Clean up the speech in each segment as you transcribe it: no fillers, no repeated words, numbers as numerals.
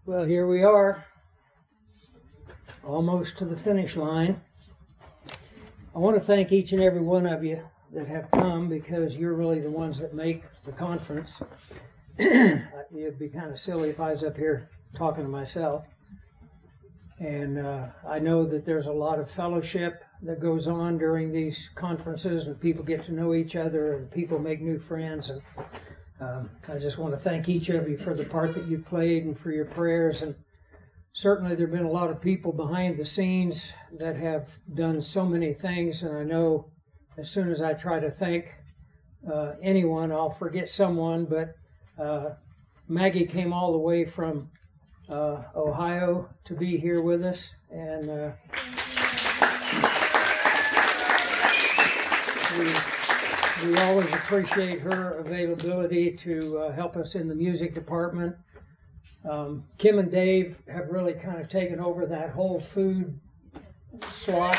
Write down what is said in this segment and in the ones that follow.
Well, here we are, almost to the finish line. I want to thank each and every one of you that have come, because you're really the ones that make the conference. It'd be kind of silly if I was up here talking to myself. And I know that there's a lot of fellowship that goes on during these conferences, and people get to know each other, and people make new friends. And I just want to thank each of you for the part that you played and for your prayers. And certainly there have been a lot of people behind the scenes that have done so many things, and I know as soon as I try to thank anyone, I'll forget someone. But Maggie came all the way from Ohio to be here with us, and we always appreciate her availability to help us in the music department. Kim and Dave have really kind of taken over that whole food slot.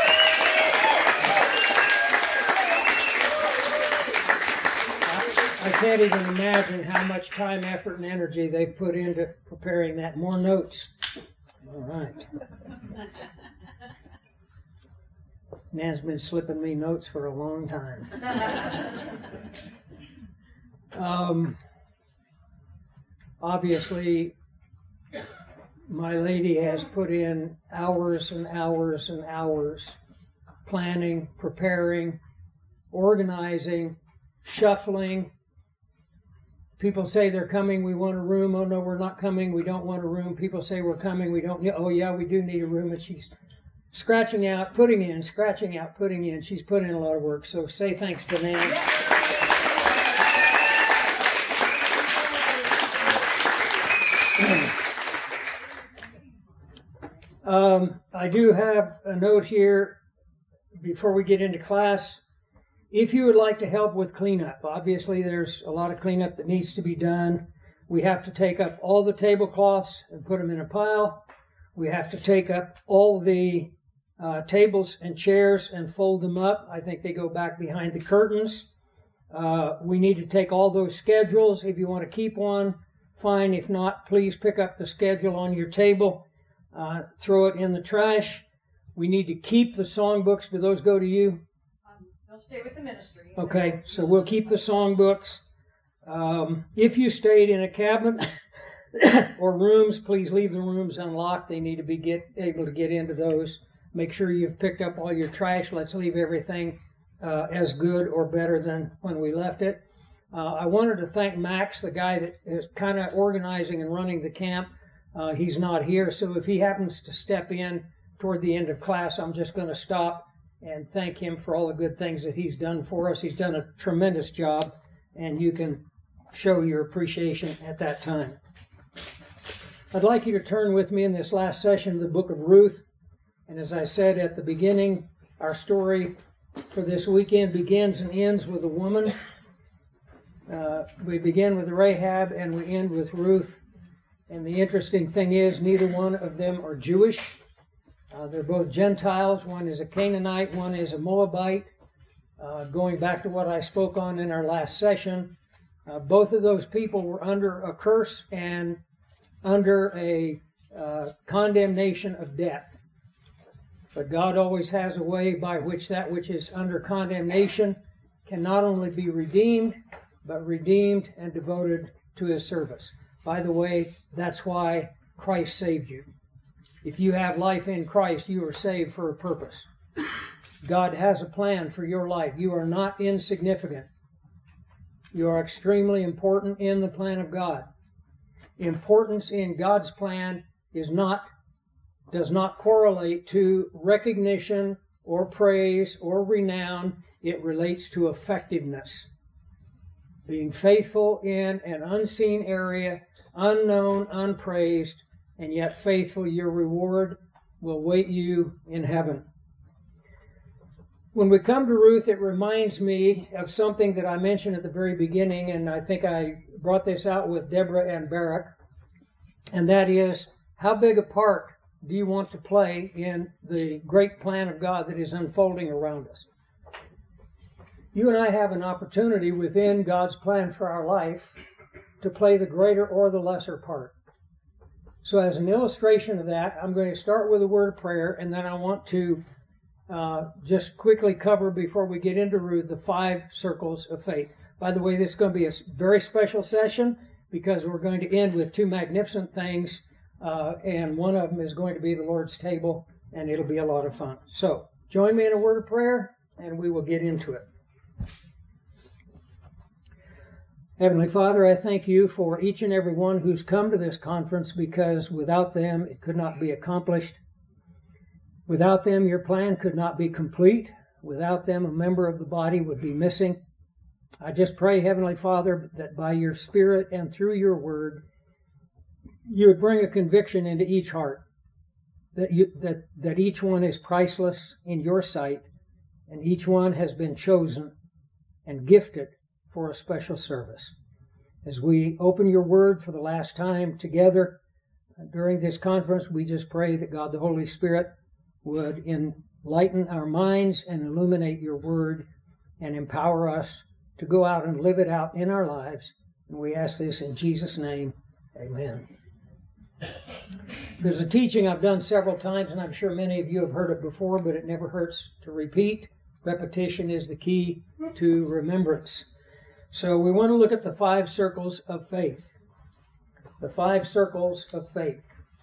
I can't even imagine how much time, effort, and energy they've put into preparing that. More notes. All right. Nan's been slipping me notes for a long time. Obviously, my lady has put in hours and hours and hours planning, preparing, organizing, shuffling. People say they're coming, we want a room. Oh no, we're not coming, we don't want a room. People say we're coming, we don't. Oh yeah, we do need a room. And she's scratching out, putting in, scratching out, putting in. She's put in a lot of work. So say thanks to Nan. I do have a note here before we get into class. If you would like to help with cleanup, obviously there's a lot of cleanup that needs to be done. We have to take up all the tablecloths and put them in a pile. We have to take up all the tables and chairs and fold them up. I think they go back behind the curtains. We need to take all those schedules. If you want to keep one, fine. If not, please pick up the schedule on your table. Throw it in the trash. We need to keep the songbooks. Do those go to you? They'll stay with the ministry. Okay, so we'll keep the songbooks. If you stayed in a cabinet or rooms, please leave the rooms unlocked. They need to be able to get into those. Make sure you've picked up all your trash. Let's leave everything as good or better than when we left it. I wanted to thank Max, the guy that is kind of organizing and running the camp. He's not here, so if he happens to step in toward the end of class, I'm just going to stop and thank him for all the good things that he's done for us. He's done a tremendous job, and you can show your appreciation at that time. I'd like you to turn with me in this last session to the book of Ruth. And as I said at the beginning, our story for this weekend begins and ends with a woman. We begin with Rahab and we end with Ruth. And the interesting thing is, neither one of them are Jewish. They're both Gentiles. One is a Canaanite, one is a Moabite. Going back to what I spoke on in our last session, both of those people were under a curse and under a condemnation of death. But God always has a way by which that which is under condemnation can not only be redeemed, but redeemed and devoted to His service. By the way, that's why Christ saved you. If you have life in Christ, you are saved for a purpose. God has a plan for your life. You are not insignificant. You are extremely important in the plan of God. Importance in God's plan does not correlate to recognition or praise or renown. It relates to effectiveness. Being faithful in an unseen area, unknown, unpraised, and yet faithful, your reward will wait you in heaven. When we come to Ruth, it reminds me of something that I mentioned at the very beginning, and I think I brought this out with Deborah and Barak, and that is, how big a part do you want to play in the great plan of God that is unfolding around us? You and I have an opportunity within God's plan for our life to play the greater or the lesser part. So as an illustration of that, I'm going to start with a word of prayer, and then I want to just quickly cover, before we get into Ruth, the 5 circles of faith. By the way, this is going to be a very special session because we're going to end with 2 magnificent things, and one of them is going to be the Lord's table, and it'll be a lot of fun. So join me in a word of prayer, and we will get into it. Heavenly Father, I thank you for each and every one who's come to this conference, because without them it could not be accomplished. Without them your plan could not be complete. Without them a member of the body would be missing. I just pray, Heavenly Father, that by your Spirit and through your word, you would bring a conviction into each heart, that each one is priceless in your sight, and each one has been chosen and gifted for a special service. As we open your word for the last time together during this conference, we just pray that God the Holy Spirit would enlighten our minds and illuminate your word and empower us to go out and live it out in our lives. And we ask this in Jesus' name. Amen. There's a teaching I've done several times, and I'm sure many of you have heard it before, but it never hurts to repeat. Repetition is the key to remembrance. So we want to look at the 5 circles of faith. The 5 circles of faith.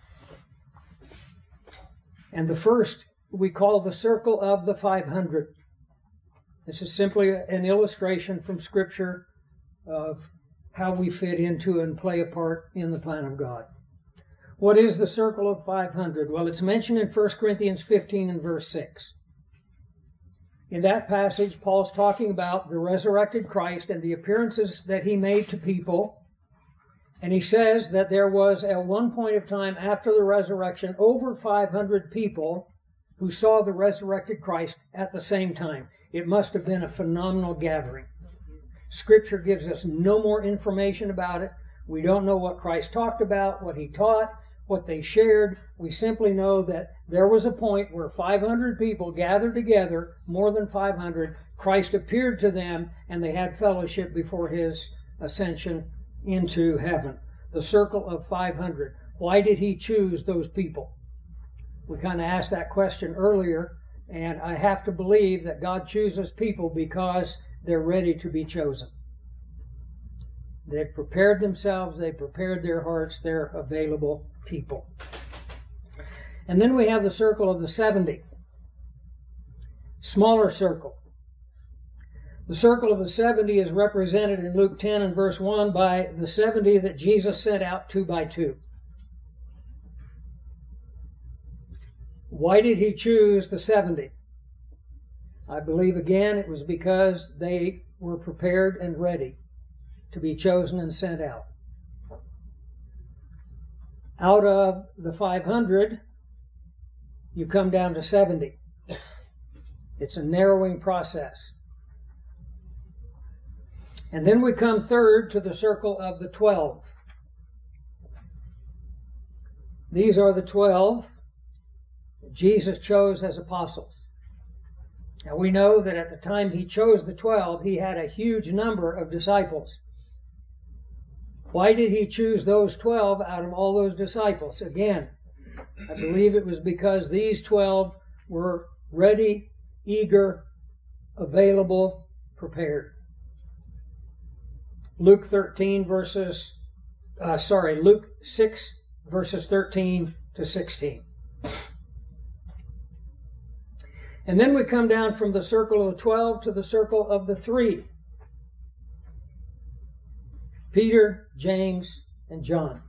And the first we call the circle of the 500. This is simply an illustration from Scripture of how we fit into and play a part in the plan of God. What is the circle of 500? Well, it's mentioned in 1 Corinthians 15 and verse 6. In that passage, Paul's talking about the resurrected Christ and the appearances that he made to people. And he says that there was, at one point of time after the resurrection, over 500 people who saw the resurrected Christ at the same time. It must have been a phenomenal gathering. Scripture gives us no more information about it. We don't know what Christ talked about, what he taught, what they shared. We simply know that there was a point where 500 people gathered together, more than 500. Christ appeared to them, and they had fellowship before his ascension into heaven. The circle of 500. Why did he choose those people? We kind of asked that question earlier, and I have to believe that God chooses people because they're ready to be chosen. They've prepared themselves, they prepared their hearts, they're available people. And then we have the circle of the 70. Smaller circle. The circle of the 70 is represented in Luke 10 and verse 1 by the 70 that Jesus sent out 2 by 2. Why did he choose the 70? I believe again it was because they were prepared and ready to be chosen and sent out. Out of the 500, you come down to 70. It's a narrowing process. And then we come third to the circle of the 12. These are the 12 that Jesus chose as apostles. Now we know that at the time he chose the 12, he had a huge number of disciples. Why did he choose those 12 out of all those disciples? Again, I believe it was because these 12 were ready, eager, available, prepared. Luke 6 verses 13 to 16. And then we come down from the circle of the 12 to the circle of the 3. Peter, James, and John.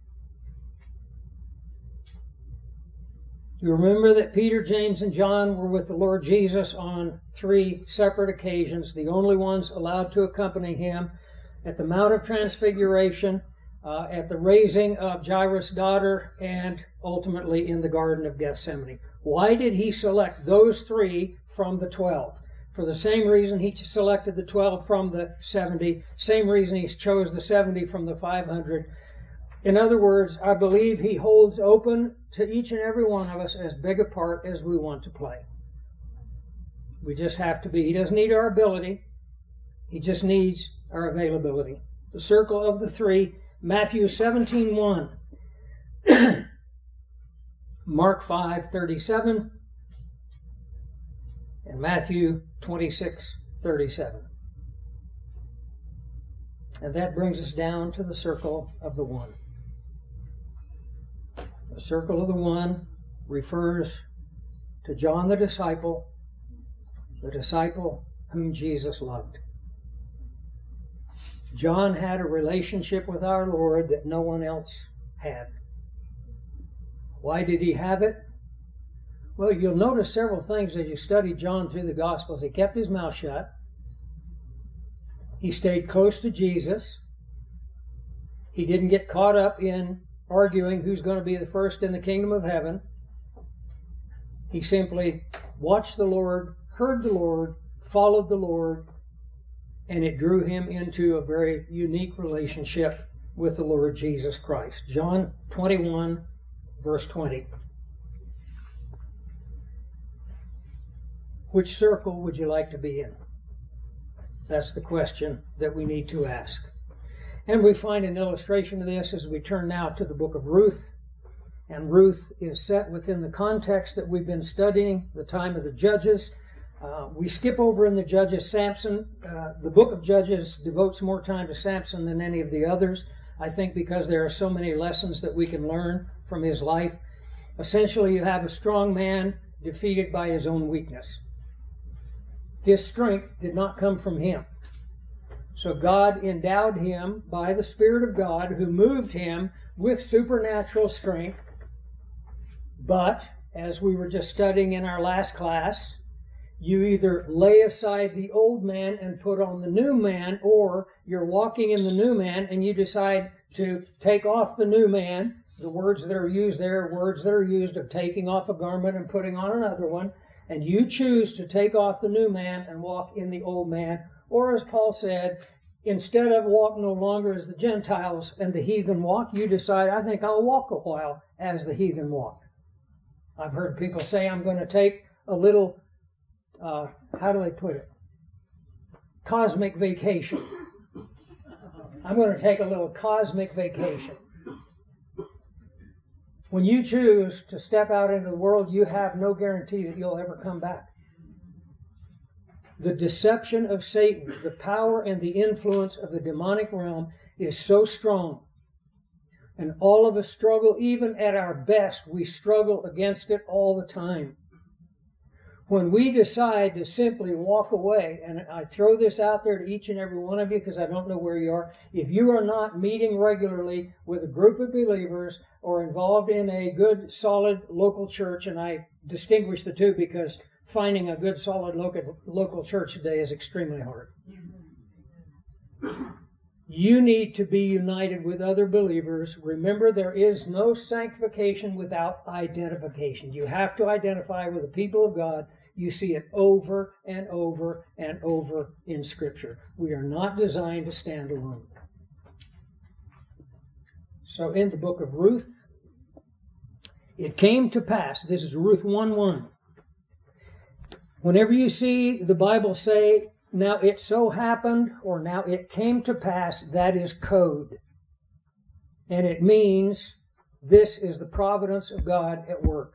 You remember that Peter, James, and John were with the Lord Jesus on 3 separate occasions, the only ones allowed to accompany him at the Mount of Transfiguration, at the raising of Jairus' daughter, and ultimately in the Garden of Gethsemane. Why did he select those 3 from the 12? For the same reason he selected the 12 from the 70, same reason he chose the 70 from the 500. In other words, I believe he holds open to each and every one of us as big a part as we want to play. We just have to be. He doesn't need our ability. He just needs our availability. The circle of the 3, Matthew 17:1. Mark 5:37, and Matthew 26:37. And that brings us down to the circle of the one. The circle of the one refers to John the disciple whom Jesus loved. John had a relationship with our Lord that no one else had. Why did he have it? Well, you'll notice several things as you study John through the Gospels. He kept his mouth shut. He stayed close to Jesus. He didn't get caught up in arguing who's going to be the first in the kingdom of heaven. He simply watched the Lord, heard the Lord, followed the Lord, and it drew him into a very unique relationship with the Lord Jesus Christ. John 21, verse 20. Which circle would you like to be in? That's the question that we need to ask. And we find an illustration of this as we turn now to the book of Ruth. And Ruth is set within the context that we've been studying, the time of the Judges. We skip over in the Judges Samson. The book of Judges devotes more time to Samson than any of the others, I think because there are so many lessons that we can learn from his life. Essentially, you have a strong man defeated by his own weakness. His strength did not come from him. So God endowed him by the Spirit of God, who moved him with supernatural strength. But, as we were just studying in our last class, you either lay aside the old man and put on the new man, or you're walking in the new man and you decide to take off the new man. The words that are used there are words that are used of taking off a garment and putting on another one. And you choose to take off the new man and walk in the old man. Or as Paul said, instead of walk no longer as the Gentiles and the heathen walk, you decide, I think I'll walk a while as the heathen walk. I've heard people say, I'm going to take a little, how do they put it? Cosmic vacation. I'm going to take a little cosmic vacation. When you choose to step out into the world, you have no guarantee that you'll ever come back. The deception of Satan, the power and the influence of the demonic realm is so strong. And all of us struggle, even at our best, we struggle against it all the time. When we decide to simply walk away, and I throw this out there to each and every one of you because I don't know where you are, if you are not meeting regularly with a group of believers or involved in a good, solid local church, and I distinguish the two because finding a good, solid local church today is extremely hard. You need to be united with other believers. Remember, there is no sanctification without identification. You have to identify with the people of God. You see it over and over and over in Scripture. We are not designed to stand alone. So in the book of Ruth, it came to pass, this is Ruth 1:1. Whenever you see the Bible say, now it so happened, or now it came to pass, that is code. And it means this is the providence of God at work.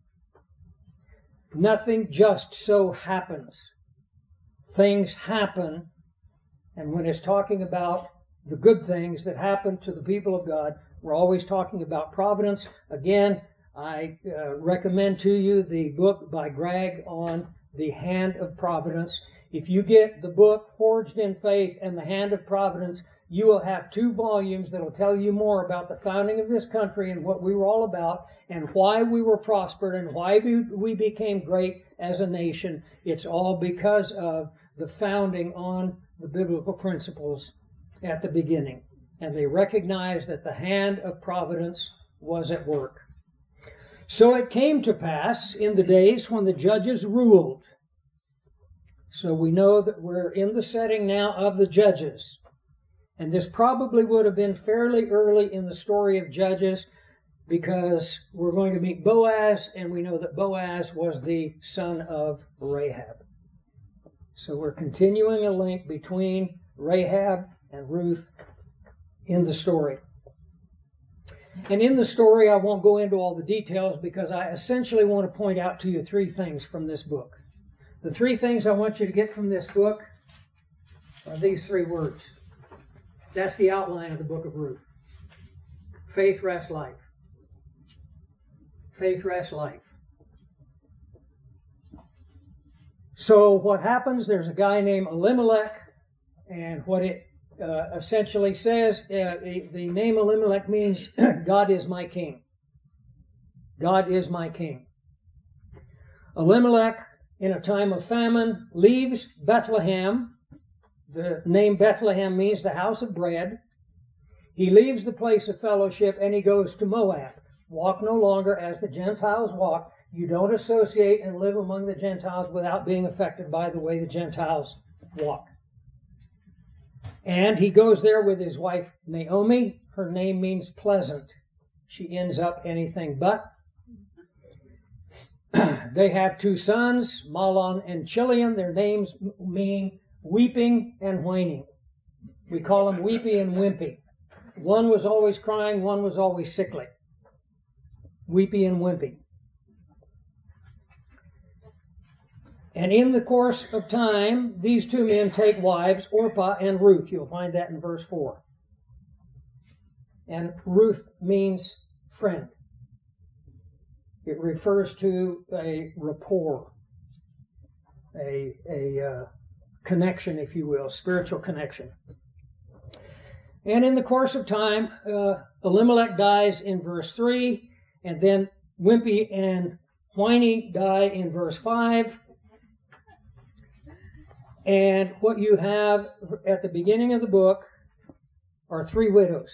Nothing just so happens. Things happen, and when it's talking about the good things that happen to the people of God, we're always talking about providence. Again, I recommend to you the book by Greg on the Hand of Providence. If you get the book Forged in Faith and the Hand of Providence, you will have 2 volumes that will tell you more about the founding of this country and what we were all about and why we were prospered and why we became great as a nation. It's all because of the founding on the biblical principles at the beginning. And they recognized that the hand of providence was at work. So it came to pass in the days when the judges ruled. So we know that we're in the setting now of the judges. And this probably would have been fairly early in the story of Judges because we're going to meet Boaz, and we know that Boaz was the son of Rahab. So we're continuing a link between Rahab and Ruth in the story. And in the story, I won't go into all the details because I essentially want to point out to you three things from this book. The three things I want you to get from this book are these three words. That's the outline of the book of Ruth. Faith, rest, life. Faith, rest, life. So what happens, there's a guy named Elimelech, and what it essentially says, the name Elimelech means God is my king. God is my king. Elimelech, in a time of famine, leaves Bethlehem. The name Bethlehem means the house of bread. He leaves the place of fellowship and he goes to Moab. Walk no longer as the Gentiles walk. You don't associate and live among the Gentiles without being affected by the way the Gentiles walk. And he goes there with his wife Naomi. Her name means pleasant. She ends up anything but. They have two sons, Mahlon and Chilion. Their names mean weeping and whining. We call them weepy and wimpy. One was always crying, one was always sickly. Weepy and wimpy. And in the course of time, these two men take wives, Orpah and Ruth. You'll find that in verse 4. And Ruth means friend. It refers to a rapport, a connection, if you will, spiritual connection. And in the course of time, Elimelech dies in verse 3, and then Wimpy and Whiny die in verse 5. And what you have at the beginning of the book are three widows: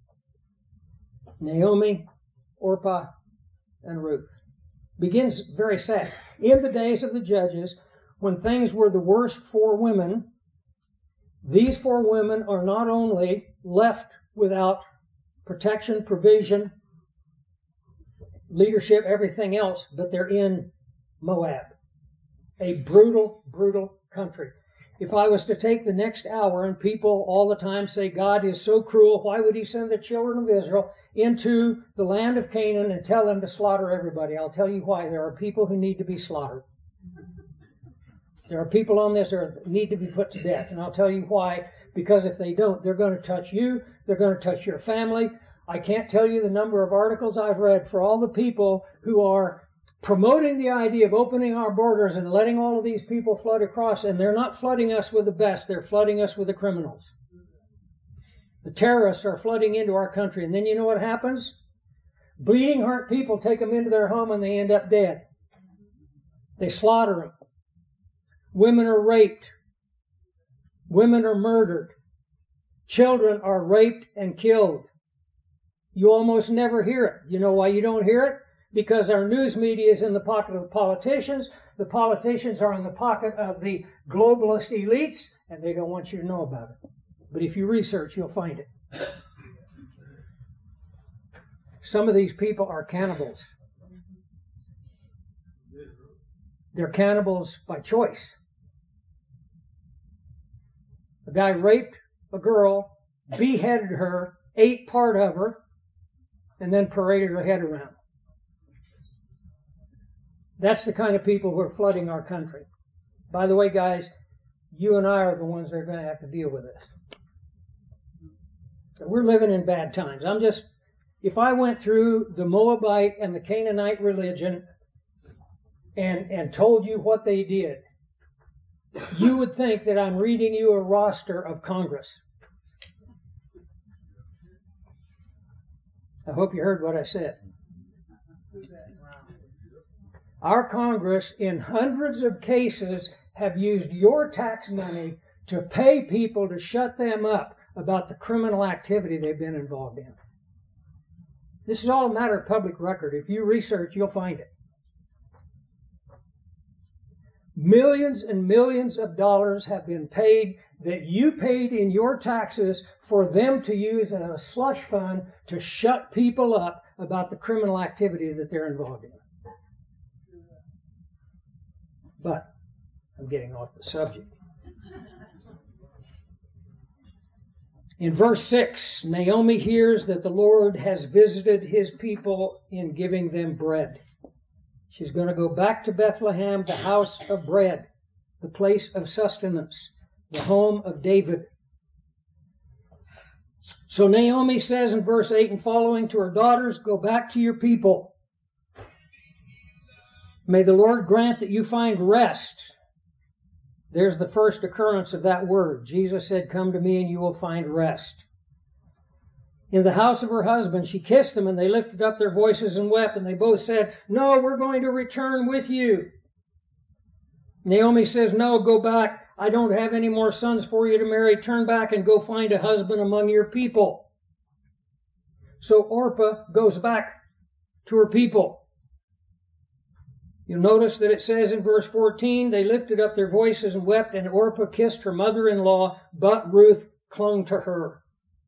Naomi, Orpah, and Ruth. Begins very sad. In the days of the judges, when things were the worst for women, these four women are not only left without protection, provision, leadership, everything else, but they're in Moab, a brutal, brutal country. If I was to take the next hour and people all the time say, God is so cruel, why would he send the children of Israel into the land of Canaan and tell them to slaughter everybody? I'll tell you why. There are people who need to be slaughtered. There are people on this earth that need to be put to death. And I'll tell you why. Because if they don't, they're going to touch you. They're going to touch your family. I can't tell you the number of articles I've read for all the people who are promoting the idea of opening our borders and letting all of these people flood across. And they're not flooding us with the best. They're flooding us with the criminals. The terrorists are flooding into our country. And then you know what happens? Bleeding heart people take them into their home and they end up dead. They slaughter them. Women are raped. Women are murdered. Children are raped and killed. You almost never hear it. You know why you don't hear it? Because our news media is in the pocket of the politicians. The politicians are in the pocket of the globalist elites, and they don't want you to know about it. But if you research, you'll find it. Some of these people are cannibals. They're cannibals by choice. A guy raped a girl, beheaded her, ate part of her, and then paraded her head around. That's the kind of people who are flooding our country. By the way, guys, you and I are the ones that are going to have to deal with this. We're living in bad times. If I went through the Moabite and the Canaanite religion and told you what they did, you would think that I'm reading you a roster of Congress. I hope you heard what I said. Our Congress, in hundreds of cases, have used your tax money to pay people to shut them up about the criminal activity they've been involved in. This is all a matter of public record. If you research, you'll find it. Millions and millions of dollars have been paid that you paid in your taxes for them to use as a slush fund to shut people up about the criminal activity that they're involved in. But I'm getting off the subject. In verse 6, Naomi hears that the Lord has visited his people in giving them bread. She's going to go back to Bethlehem, the house of bread, the place of sustenance, the home of David. So Naomi says in verse 8 and following to her daughters, go back to your people. May the Lord grant that you find rest. There's the first occurrence of that word. Jesus said, come to me and you will find rest. In the house of her husband, she kissed them and they lifted up their voices and wept. And they both said, no, we're going to return with you. Naomi says, no, go back. I don't have any more sons for you to marry. Turn back and go find a husband among your people. So Orpah goes back to her people. You'll notice that it says in verse 14, they lifted up their voices and wept, and Orpah kissed her mother-in-law, but Ruth clung to her.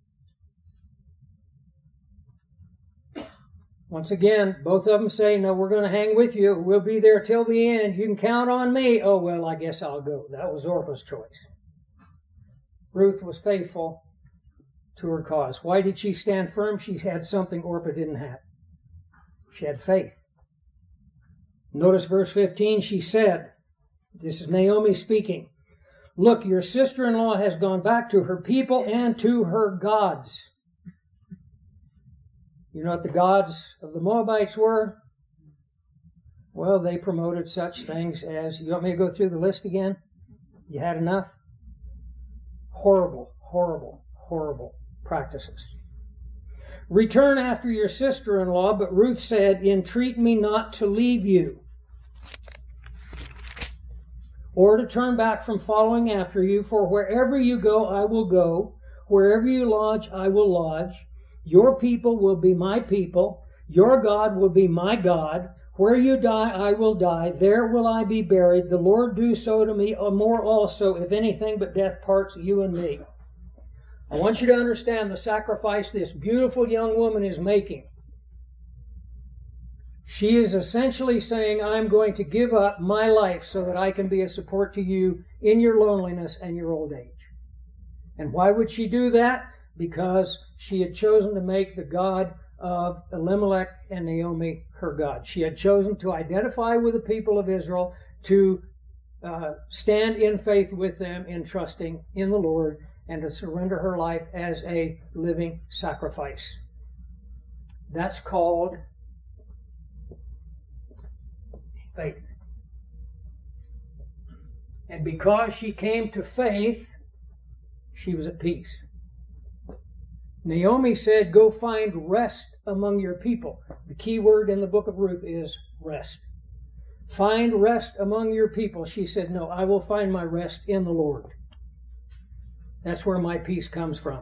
Once again, both of them say, no, we're going to hang with you. We'll be there till the end. You can count on me. Oh, well, I guess I'll go. That was Orpah's choice. Ruth was faithful to her cause. Why did she stand firm? She had something Orpah didn't have. She had faith. Notice verse 15, she said, this is Naomi speaking, look, your sister-in-law has gone back to her people and to her gods. You know what the gods of the Moabites were? Well, they promoted such things as, you want me to go through the list again? You had enough? Horrible, horrible, horrible practices. Return after your sister-in-law, but Ruth said, entreat me not to leave you, or to turn back from following after you, for wherever you go, I will go. Wherever you lodge, I will lodge. Your people will be my people. Your God will be my God. Where you die, I will die. There will I be buried. The Lord do so to me, or more also, if anything but death parts you and me. I want you to understand the sacrifice this beautiful young woman is making. She is essentially saying, I'm going to give up my life so that I can be a support to you in your loneliness and your old age. And why would she do that? Because she had chosen to make the God of Elimelech and Naomi her God. She had chosen to identify with the people of Israel, to stand in faith with them in trusting in the Lord, and to surrender her life as a living sacrifice. That's called faith. And because she came to faith, she was at peace. Naomi said, go find rest among your people. The key word in the book of Ruth is rest. Find rest among your people. She said, no, I will find my rest in the Lord. That's where my peace comes from.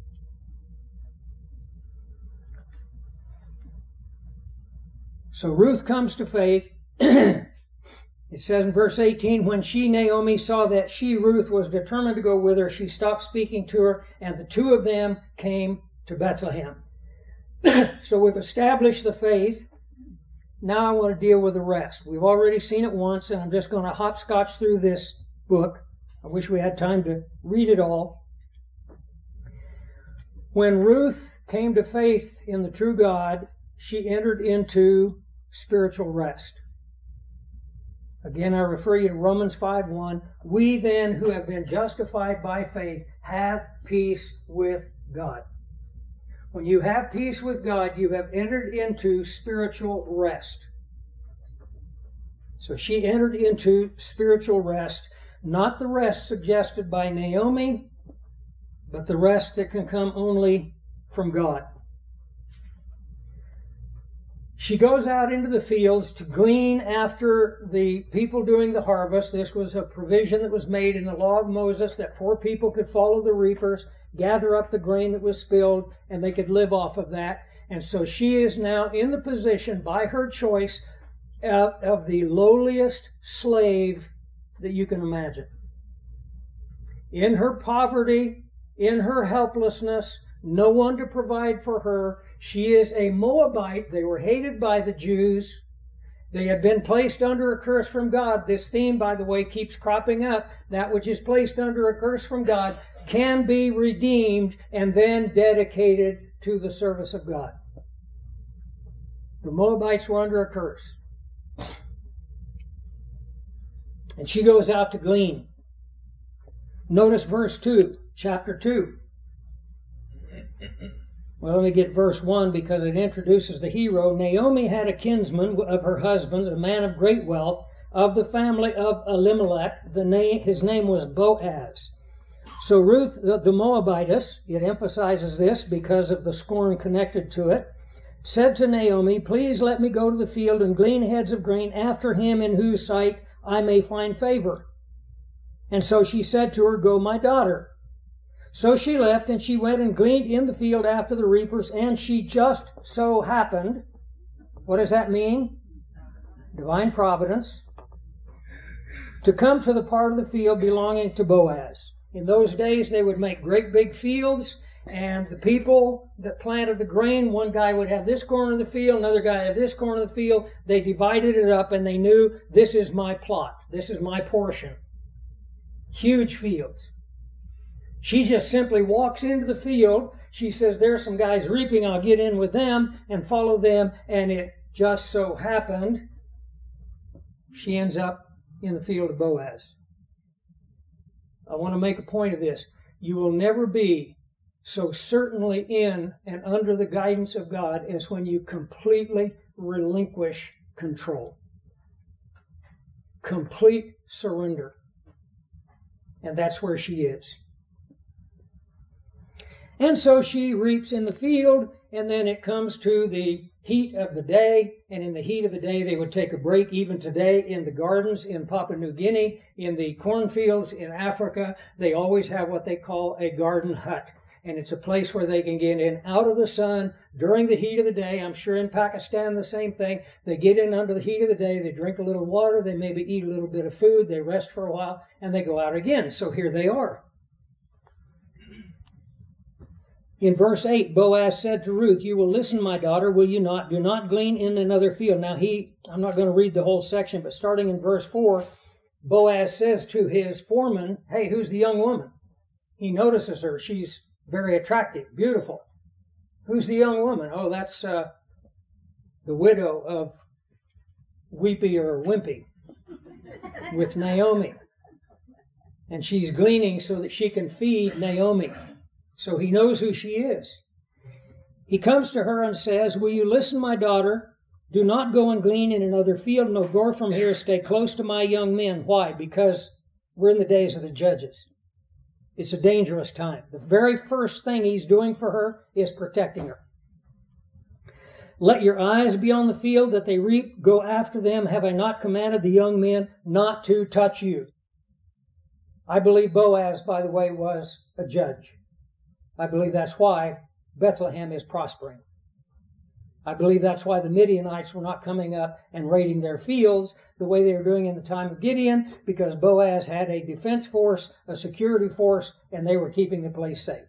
So Ruth comes to faith. It says in verse 18, when she, Naomi, saw that she, Ruth, was determined to go with her, she stopped speaking to her, and the two of them came to Bethlehem. So we've established the faith. Now I want to deal with the rest. We've already seen it once, and I'm just going to hopscotch through this book. I wish we had time to read it all. When Ruth came to faith in the true God, she entered into spiritual rest. Again, I refer you to Romans 5:1. We then, who have been justified by faith, have peace with God. When you have peace with God, you have entered into spiritual rest. So she entered into spiritual rest, not the rest suggested by Naomi, but the rest that can come only from God. She goes out into the fields to glean after the people doing the harvest. This was a provision that was made in the law of Moses that poor people could follow the reapers, gather up the grain that was spilled, and they could live off of that. And so she is now in the position, by her choice, of the lowliest slave that you can imagine. In her poverty, in her helplessness, no one to provide for her. She is a Moabite. They were hated by the Jews. They had been placed under a curse from God. This theme, by the way, keeps cropping up. That which is placed under a curse from God can be redeemed and then dedicated to the service of God. The Moabites were under a curse. And she goes out to glean. Notice verse 2, chapter 2. Well, let me get verse 1 because it introduces the hero. Naomi had a kinsman of her husband's, a man of great wealth, of the family of Elimelech. His name was Boaz. So Ruth, the Moabitess, it emphasizes this because of the scorn connected to it, said to Naomi, "Please let me go to the field and glean heads of grain after him in whose sight I may find favor." And so she said to her, "Go, my daughter." So she left, and she went and gleaned in the field after the reapers, and she just so happened. What does that mean? Divine providence. To come to the part of the field belonging to Boaz. In those days, they would make great big fields, and the people that planted the grain, one guy would have this corner of the field, another guy have this corner of the field. They divided it up, and they knew, this is my plot. This is my portion. Huge fields. She just simply walks into the field. She says, there's some guys reaping. I'll get in with them and follow them. And it just so happened, she ends up in the field of Boaz. I want to make a point of this. You will never be so certainly in and under the guidance of God as when you completely relinquish control. Complete surrender. And that's where she is. And so she reaps in the field, and then it comes to the heat of the day, and in the heat of the day they would take a break. Even today in the gardens in Papua New Guinea, in the cornfields in Africa, they always have what they call a garden hut. And it's a place where they can get in out of the sun during the heat of the day. I'm sure in Pakistan the same thing. They get in under the heat of the day, they drink a little water, they maybe eat a little bit of food, they rest for a while, and they go out again. So here they are. In verse 8, Boaz said to Ruth, "You will listen, my daughter, will you not? Do not glean in another field." Now I'm not going to read the whole section, but starting in verse 4, Boaz says to his foreman, "Hey, who's the young woman?" He notices her. She's very attractive, beautiful. "Who's the young woman?" "Oh, that's the widow of Weepy or Wimpy with Naomi. And she's gleaning so that she can feed Naomi." So he knows who she is. He comes to her and says, "Will you listen, my daughter? Do not go and glean in another field, nor go from here. Stay close to my young men." Why? Because we're in the days of the judges. It's a dangerous time. The very first thing he's doing for her is protecting her. "Let your eyes be on the field that they reap. Go after them. Have I not commanded the young men not to touch you?" I believe Boaz, by the way, was a judge. I believe that's why Bethlehem is prospering. I believe that's why the Midianites were not coming up and raiding their fields the way they were doing in the time of Gideon, because Boaz had a defense force, a security force, and they were keeping the place safe.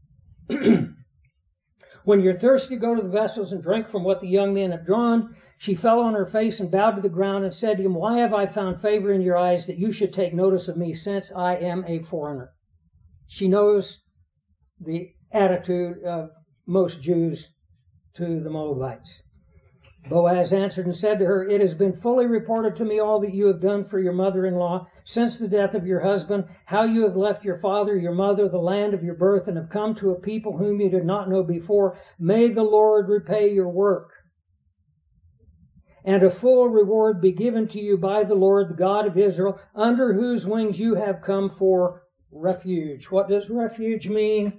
"When you're thirsty, go to the vessels and drink from what the young men have drawn." She fell on her face and bowed to the ground and said to him, "Why have I found favor in your eyes that you should take notice of me, since I am a foreigner?" She knows the attitude of most Jews to the Moabites. Boaz answered and said to her, "It has been fully reported to me all that you have done for your mother-in-law since the death of your husband, how you have left your father, your mother, the land of your birth, and have come to a people whom you did not know before. May the Lord repay your work, and a full reward be given to you by the Lord, the God of Israel, under whose wings you have come for refuge." What does refuge mean?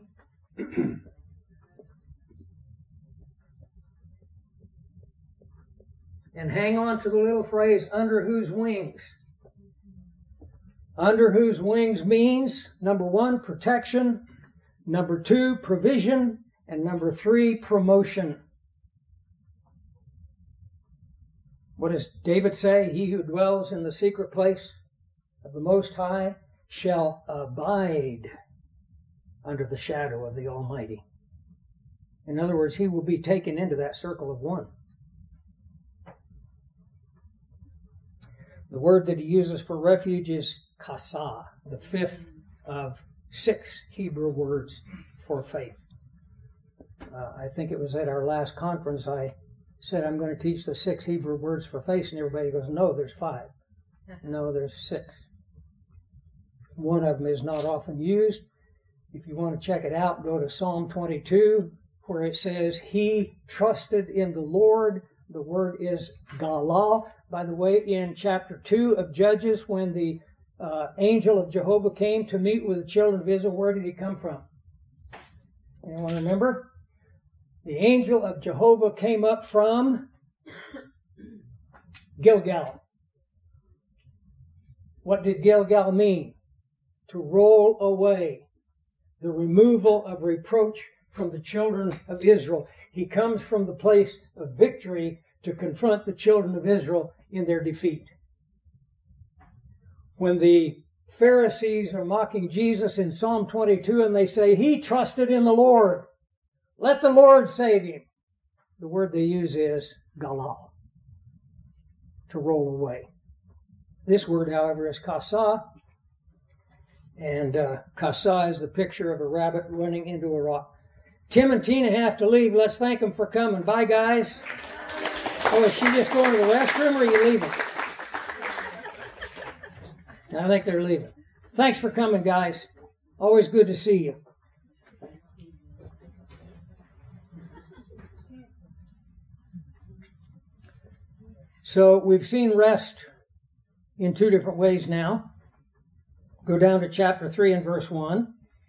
And hang on to the little phrase, "under whose wings." Under whose wings means, number 1, protection, number 2, provision, and number 3, promotion. What does David say? "He who dwells in the secret place of the Most High shall abide under the shadow of the Almighty." In other words, he will be taken into that circle of one. The word that he uses for refuge is kasa, the fifth of 6 Hebrew words for faith. I think it was at our last conference I said I'm going to teach the 6 Hebrew words for faith, and everybody goes, no, there's 5. No, there's 6. One of them is not often used. If you want to check it out, go to Psalm 22, where it says, he trusted in the Lord. The word is galah. By the way, in chapter 2 of Judges, when the angel of Jehovah came to meet with the children of Israel, where did he come from? Anyone remember? The angel of Jehovah came up from Gilgal. What did Gilgal mean? To roll away, the removal of reproach from the children of Israel. He comes from the place of victory to confront the children of Israel in their defeat. When the Pharisees are mocking Jesus in Psalm 22 and they say, he trusted in the Lord, let the Lord save him. The word they use is galal, to roll away. This word, however, is kasa, and kasa is the picture of a rabbit running into a rock. Tim and Tina have to leave. Let's thank them for coming. Bye, guys. Oh, is she just going to the restroom, or are you leaving? I think they're leaving. Thanks for coming, guys. Always good to see you. So we've seen rest in 2 different ways now. Go down to chapter 3 and verse 1.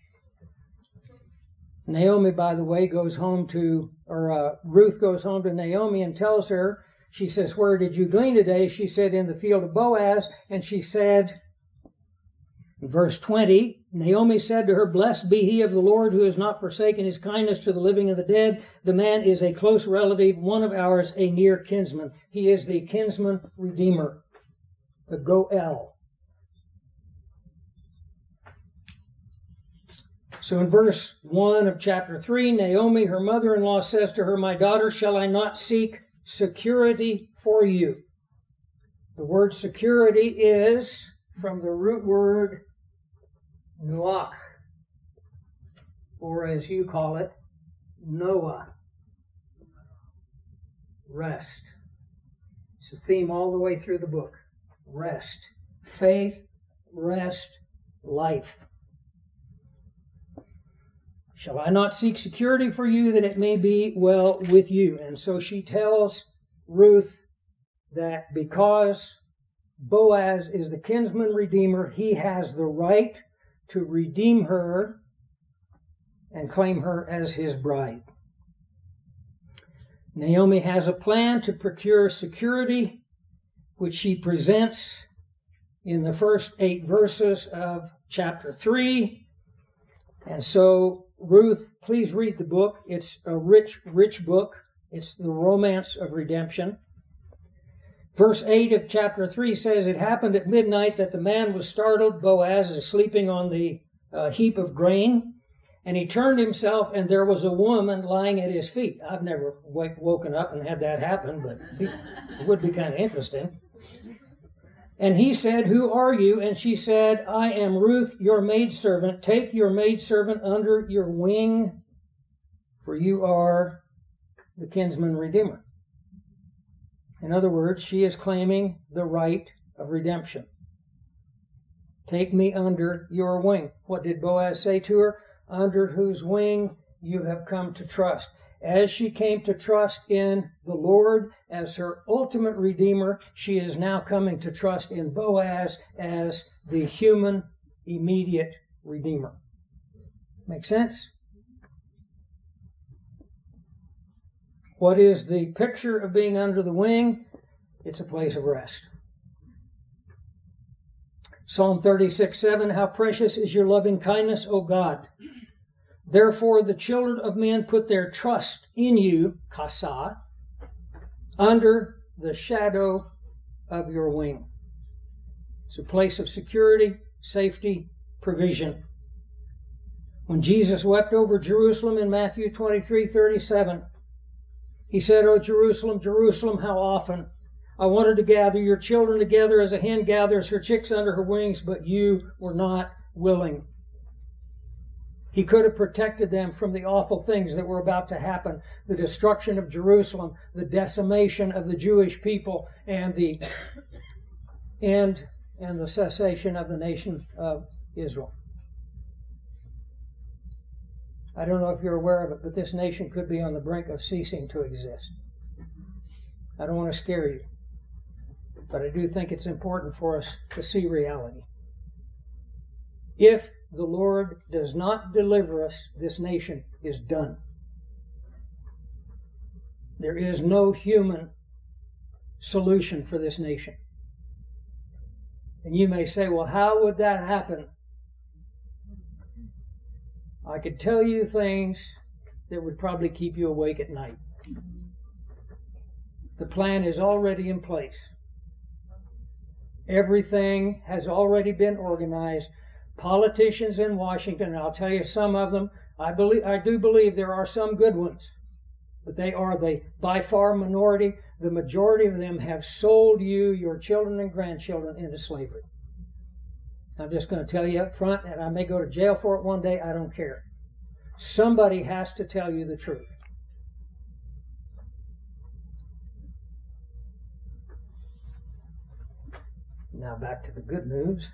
Naomi, by the way, Ruth goes home to Naomi and tells her, she says, where did you glean today? She said, in the field of Boaz. And she said, verse 20, Naomi said to her, blessed be he of the Lord who has not forsaken his kindness to the living and the dead. The man is a close relative, one of ours, a near kinsman. He is the kinsman redeemer, the Goel. So in verse 1 of chapter 3, Naomi, her mother-in-law, says to her, my daughter, shall I not seek security for you? The word security is from the root word nuach, or as you call it, Noah. Rest. It's a theme all the way through the book. Rest. Faith, rest, life. Shall I not seek security for you, that it may be well with you? And so she tells Ruth that because Boaz is the kinsman redeemer, he has the right to redeem her and claim her as his bride. Naomi has a plan to procure security, which she presents in the first 8 verses of chapter 3. And so, Ruth, please read the book. It's a rich, rich book. It's the romance of redemption. Verse 8 of chapter 3 says, it happened at midnight that the man was startled. Boaz is sleeping on the heap of grain. And he turned himself, and there was a woman lying at his feet. I've never woken up and had that happen, but it would be kind of interesting. And he said, who are you? And she said, I am Ruth, your maidservant. Take your maidservant under your wing, for you are the kinsman redeemer. In other words, she is claiming the right of redemption. Take me under your wing. What did Boaz say to her? Under whose wing you have come to trust. As she came to trust in the Lord as her ultimate redeemer, she is now coming to trust in Boaz as the human, immediate redeemer. Make sense? What is the picture of being under the wing? It's a place of rest. Psalm 36:7, how precious is your loving kindness, O God. Therefore, the children of men put their trust in you, kasa, under the shadow of your wing. It's a place of security, safety, provision. When Jesus wept over Jerusalem in Matthew 23:37, he said, O Jerusalem, Jerusalem, how often I wanted to gather your children together as a hen gathers her chicks under her wings, but you were not willing. He could have protected them from the awful things that were about to happen, the destruction of Jerusalem, the decimation of the Jewish people, and the end and the cessation of the nation of Israel. I don't know if you're aware of it, but this nation could be on the brink of ceasing to exist. I don't want to scare you, but I do think it's important for us to see reality. If the Lord does not deliver us, this nation is done. There is no human solution for this nation. And you may say, well, how would that happen? I could tell you things that would probably keep you awake at night. The plan is already in place. Everything has already been organized. Politicians in Washington, and I'll tell you some of them, I do believe there are some good ones, but they are the by far minority. The majority of them have sold you, your children and grandchildren, into slavery. I'm just going to tell you up front, and I may go to jail for it one day, I don't care. Somebody has to tell you the truth. Now back to the good news.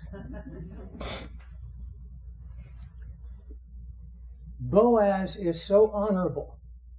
Boaz is so honorable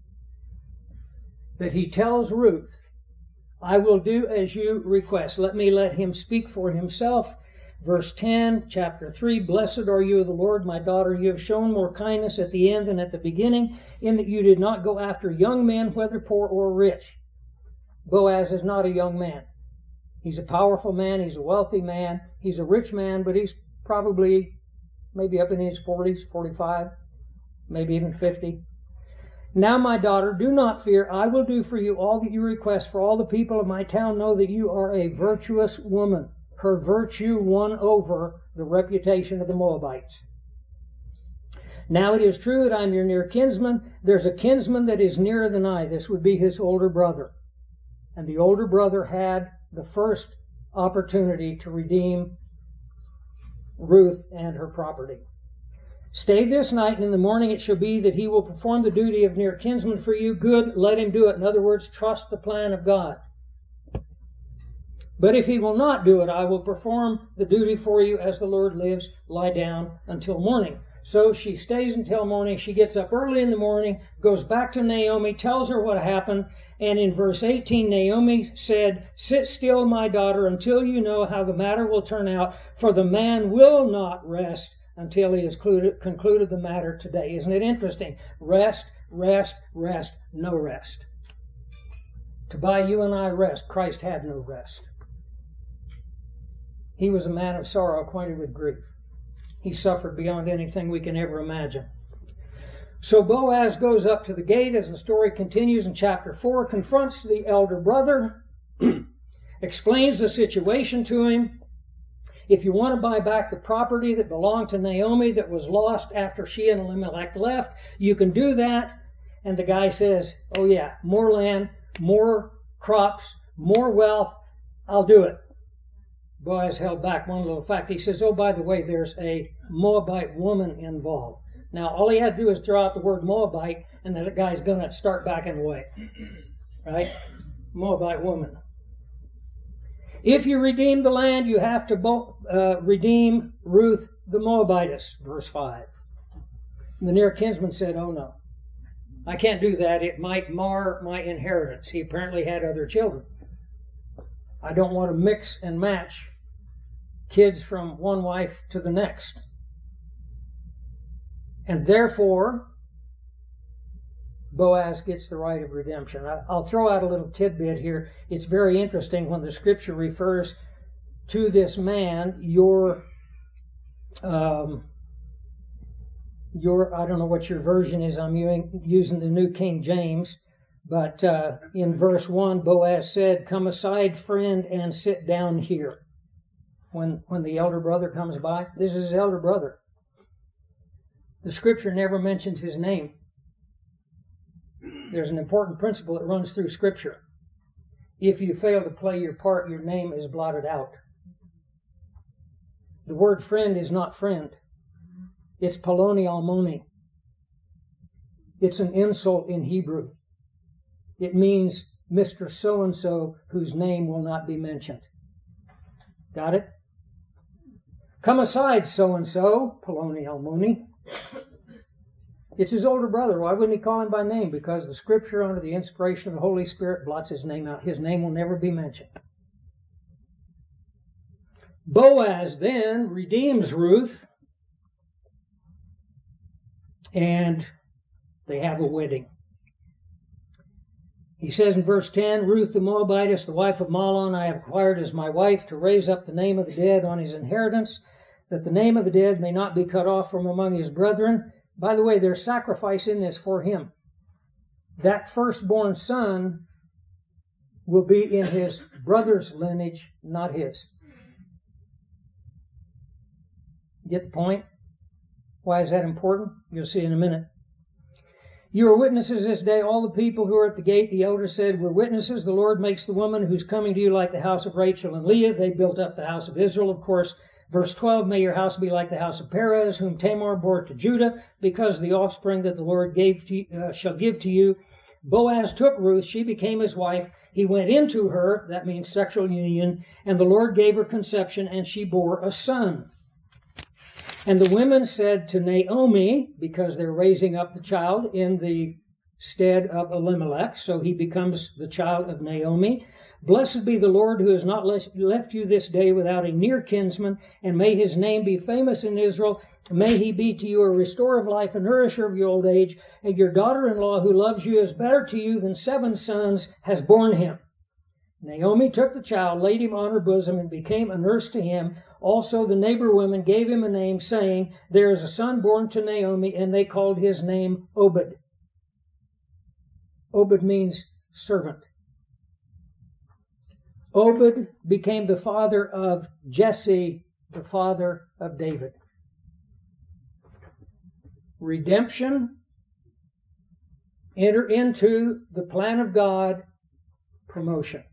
that he tells Ruth, I will do as you request. Let him speak for himself. Verse 10, chapter 3, Blessed are you of the Lord, my daughter. You have shown more kindness at the end than at the beginning, in that you did not go after young men, whether poor or rich. Boaz is not a young man. He's a powerful man. He's a wealthy man. He's a rich man, but he's probably maybe up in his 40s, 45, maybe even 50. Now, my daughter, do not fear. I will do for you all that you request, for all the people of my town know that you are a virtuous woman. Her virtue won over the reputation of the Moabites. Now it is true that I'm your near kinsman. There's a kinsman that is nearer than I. This would be his older brother. And the older brother had the first opportunity to redeem Ruth and her property. Stay this night, and in the morning it shall be that he will perform the duty of near kinsman for you. Good, let him do it. In other words, trust the plan of God. But if he will not do it, I will perform the duty for you as the Lord lives. Lie down until morning. So she stays until morning. She gets up early in the morning, goes back to Naomi, tells her what happened. And in verse 18, Naomi said, Sit still, my daughter, until you know how the matter will turn out, for the man will not rest until he has concluded the matter today. Isn't it interesting? Rest, rest, rest, no rest. To buy you and I rest, Christ had no rest. He was a man of sorrow, acquainted with grief. He suffered beyond anything we can ever imagine. So Boaz goes up to the gate as the story continues in chapter 4, confronts the elder brother, explains the situation to him. If you want to buy back the property that belonged to Naomi that was lost after she and Elimelech left, you can do that. And the guy says, oh yeah, more land, more crops, more wealth, I'll do it. Boaz held back one little fact. He says, oh, by the way, there's a Moabite woman involved. Now, all he had to do is throw out the word Moabite, and the guy's going to start backing away. Right? Moabite woman. If you redeem the land, you have to redeem Ruth the Moabitess, verse 5. And the near kinsman said, oh no, I can't do that. It might mar my inheritance. He apparently had other children. I don't want to mix and match kids from one wife to the next. And therefore, Boaz gets the right of redemption. I'll throw out a little tidbit here. It's very interesting when the scripture refers to this man, I don't know what your version is. I'm using the New King James. But in verse 1, Boaz said, come aside, friend, and sit down here. When the elder brother comes by, this is his elder brother. The scripture never mentions his name. There's an important principle that runs through scripture. If you fail to play your part, your name is blotted out. The word friend is not friend. It's Poloni Almoni. It's an insult in Hebrew. It means Mr. So-and-so whose name will not be mentioned. Got it? Come aside, so-and-so, Poloni Almoni. It's his older brother. Why wouldn't he call him by name? Because the Scripture, under the inspiration of the Holy Spirit, blots his name out. His name will never be mentioned. Boaz then redeems Ruth, and they have a wedding. He says in verse 10, Ruth the Moabitess, the wife of Mahlon, I have acquired as my wife to raise up the name of the dead on his inheritance, that the name of the dead may not be cut off from among his brethren. By the way, there's sacrifice in this for him. That firstborn son will be in his brother's lineage, not his. Get the point? Why is that important? You'll see in a minute. You are witnesses this day, all the people who are at the gate. The elder said, we're witnesses. The Lord makes the woman who's coming to you like the house of Rachel and Leah. They built up the house of Israel, of course. Verse 12, may your house be like the house of Perez, whom Tamar bore to Judah, because the offspring that the Lord shall give to you. Boaz took Ruth. She became his wife. He went into her, that means sexual union, and the Lord gave her conception, and she bore a son. And the women said to Naomi, because they're raising up the child in the stead of Elimelech, so he becomes the child of Naomi. Blessed be the Lord who has not left you this day without a near kinsman, and may his name be famous in Israel. May he be to you a restorer of life, a nourisher of your old age, and your daughter-in-law who loves you is better to you than 7 sons has borne him. Naomi took the child, laid him on her bosom, and became a nurse to him. Also the neighbor women gave him a name, saying, there is a son born to Naomi, and they called his name Obed. Obed means servant. Obed became the father of Jesse, the father of David. Redemption, enter into the plan of God, promotion.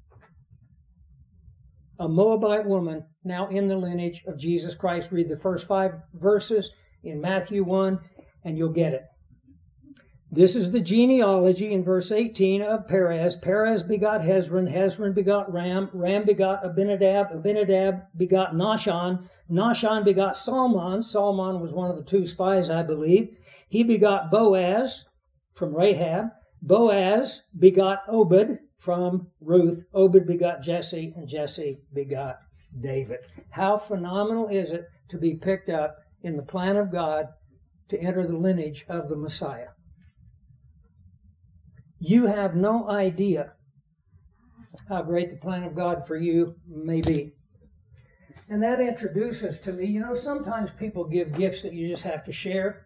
A Moabite woman, now in the lineage of Jesus Christ. Read the first 5 verses in Matthew 1, and you'll get it. This is the genealogy in verse 18 of Perez. Perez begot Hezron. Hezron begot Ram. Ram begot Abinadab. Abinadab begot Nahshon. Nahshon begot Salmon. Salmon was one of the 2 spies, I believe. He begot Boaz from Rahab. Boaz begot Obed from Ruth. Obed begot Jesse, and Jesse begot David. How phenomenal is it to be picked up in the plan of God to enter the lineage of the Messiah? You have no idea how great the plan of God for you may be. And that introduces to me, sometimes people give gifts that you just have to share.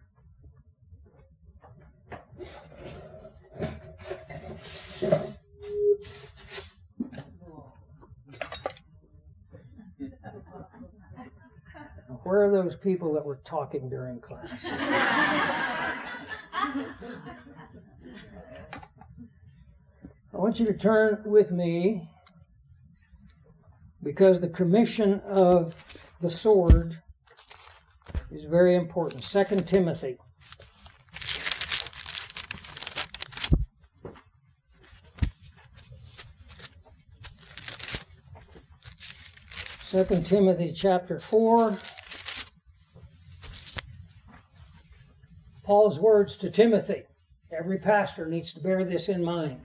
Where are those people that were talking during class? I want you to turn with me, because the commission of the sword is very important. 2 Timothy. Second Timothy chapter 4. Paul's words to Timothy. Every pastor needs to bear this in mind.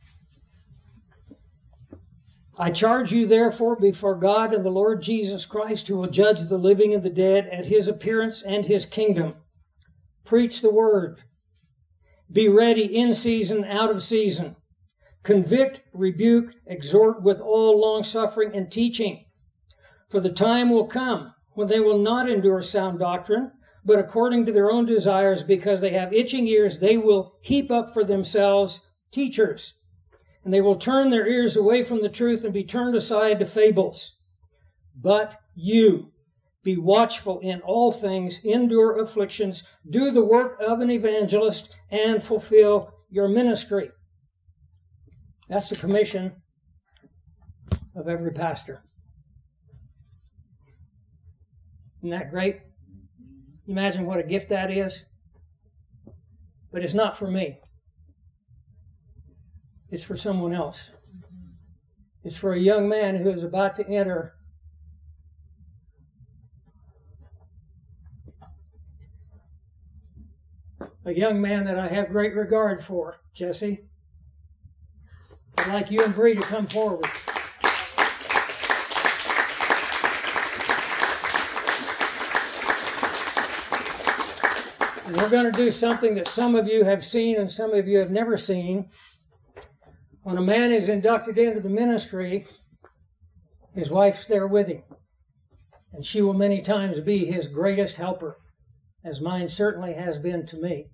I charge you therefore before God and the Lord Jesus Christ, who will judge the living and the dead at his appearance and his kingdom. Preach the word. Be ready in season, out of season. Convict, rebuke, exhort with all longsuffering and teaching. For the time will come when they will not endure sound doctrine, but according to their own desires, because they have itching ears, they will heap up for themselves teachers. And they will turn their ears away from the truth and be turned aside to fables. But you, be watchful in all things, endure afflictions, do the work of an evangelist, and fulfill your ministry. That's the commission of every pastor. Isn't that great? Imagine what a gift that is. But it's not for me. It's for someone else. It's for a young man who is about to enter a young man that I have great regard for, Jesse. I'd like you and Bree to come forward. And we're going to do something that some of you have seen and some of you have never seen. When a man is inducted into the ministry, his wife's there with him. And she will many times be his greatest helper, as mine certainly has been to me.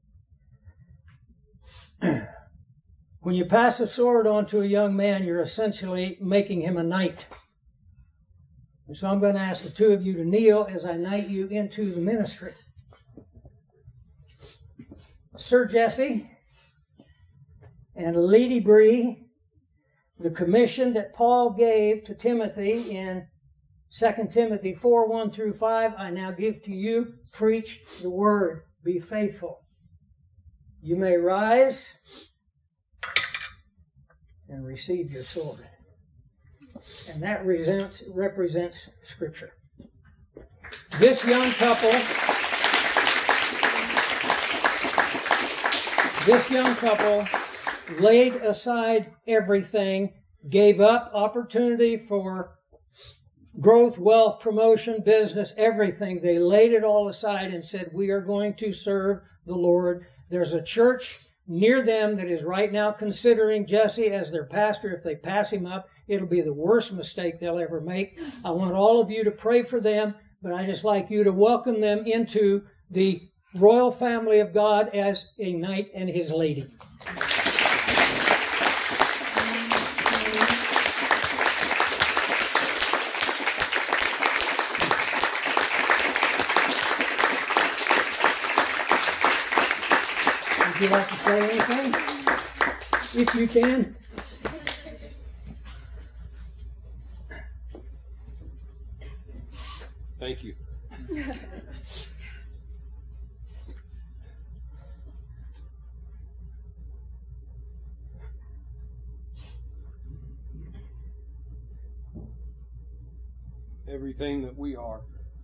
When you pass a sword on to a young man, you're essentially making him a knight. And so I'm going to ask the two of you to kneel as I knight you into the ministry. Sir Jesse and Lady Bree, the commission that Paul gave to Timothy in 2 Timothy 4, 1 through 5, I now give to you. Preach the word. Be faithful. You may rise and receive your sword. And that represents Scripture. This young couple laid aside everything, gave up opportunity for growth, wealth, promotion, business, everything. They laid it all aside and said, we are going to serve the Lord. There's a church near them that is right now considering Jesse as their pastor. If they pass him up, it'll be the worst mistake they'll ever make. I want all of you to pray for them, but I just like you to welcome them into the royal family of God as a knight and his lady. Would you like to say anything? If you can. Thank you. Everything that we are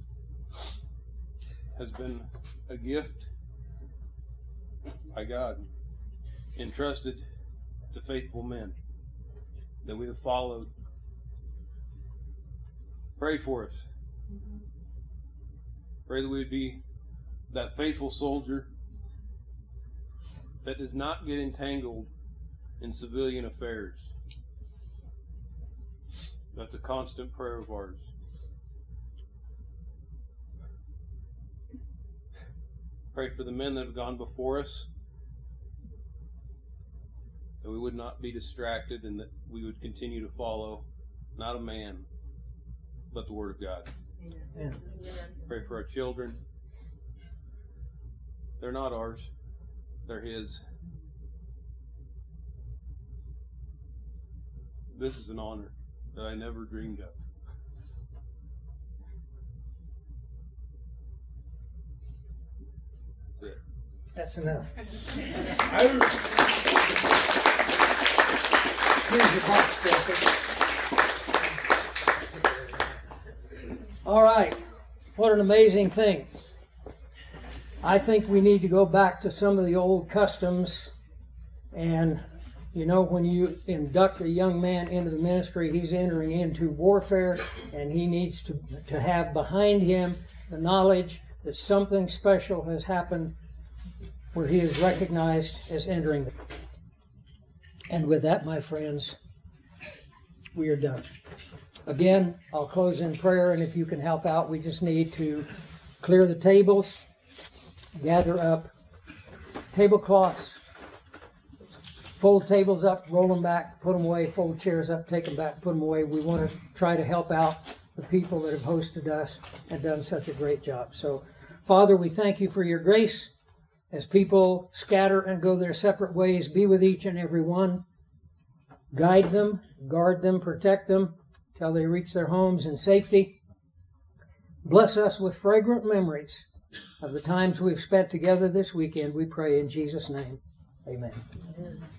has been a gift by God, entrusted to faithful men that we have followed. Pray for us. Pray that we would be that faithful soldier that does not get entangled in civilian affairs. That's a constant prayer of ours. Pray for the men that have gone before us, that we would not be distracted and that we would continue to follow not a man, but the Word of God. Amen. Pray for our children. They're not ours. They're His. This is an honor that I never dreamed of. That's it. That's enough. Here's your box, Jesse. All right. What an amazing thing. I think we need to go back to some of the old customs. And, you know, when you induct a young man into the ministry, he's entering into warfare, and he needs to have behind him the knowledge that something special has happened where he is recognized as entering. And with that, my friends, we are done. Again, I'll close in prayer, and if you can help out, we just need to clear the tables, gather up tablecloths, fold tables up, roll them back, put them away, fold chairs up, take them back, put them away. We want to try to help out the people that have hosted us and done such a great job. So, Father, we thank you for your grace. As people scatter and go their separate ways, be with each and every one. Guide them, guard them, protect them. till they reach their homes in safety. Bless us with fragrant memories of the times we've spent together this weekend, we pray in Jesus' name. Amen.